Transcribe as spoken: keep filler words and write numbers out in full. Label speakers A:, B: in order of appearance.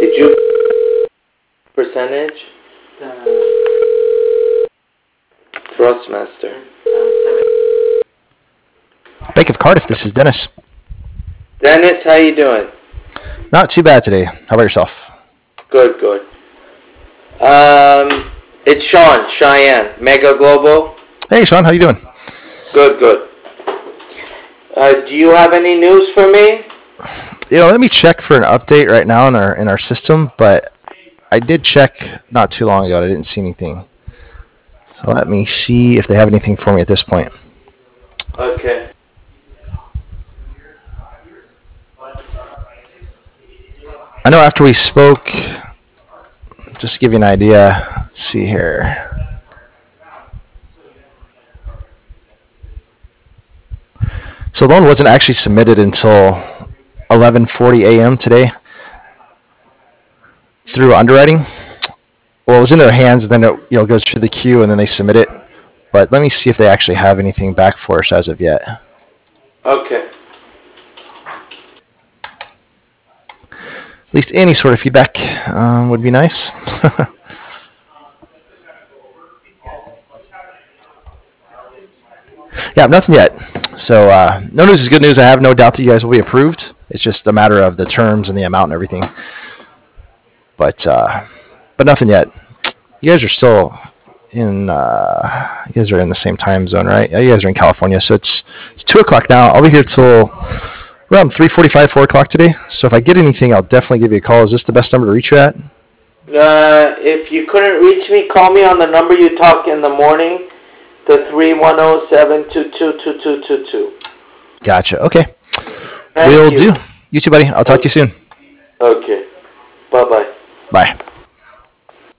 A: Did you percentage? Thrustmaster.
B: Bank of Cardiff, this is Dennis.
A: Dennis, how you doing?
B: Not too bad today. How about yourself?
A: Good, good. Um, it's Sean, Cheyenne, Mega Global.
B: Hey, Sean, how you doing?
A: Good, good. Uh, do you have any news for me?
B: You know, let me check for an update right now in our in our system, but I did check not too long ago. And I didn't see anything. So let me see if they have anything for me at this point.
A: Okay.
B: I know after we spoke, just to give you an idea, let's see here. So the loan wasn't actually submitted until eleven forty a.m. today through underwriting. Well, it was in their hands, and then it you know goes through the queue, and then they submit it. But let me see if they actually have anything back for us as of yet.
A: Okay.
B: At least any sort of feedback um, would be nice. Yeah, nothing yet. So uh, no news is good news. I have no doubt that you guys will be approved. It's just a matter of the terms and the amount and everything. But uh, but nothing yet. You guys are still in. Uh, you guys are in the same time zone, right? Yeah, you guys are in California, so it's it's two o'clock now. I'll be here till around three forty-five, four o'clock today. So if I get anything, I'll definitely give you a call. Is this the best number to reach you at?
A: Uh, if you couldn't reach me, call me on the number you talk in the morning, the three one zero, seven two two, two two two two.
B: Gotcha. Okay.
A: Thank
B: Will
A: you.
B: do. You too, buddy. I'll talk to you soon.
A: Okay. Bye-bye.
B: Bye.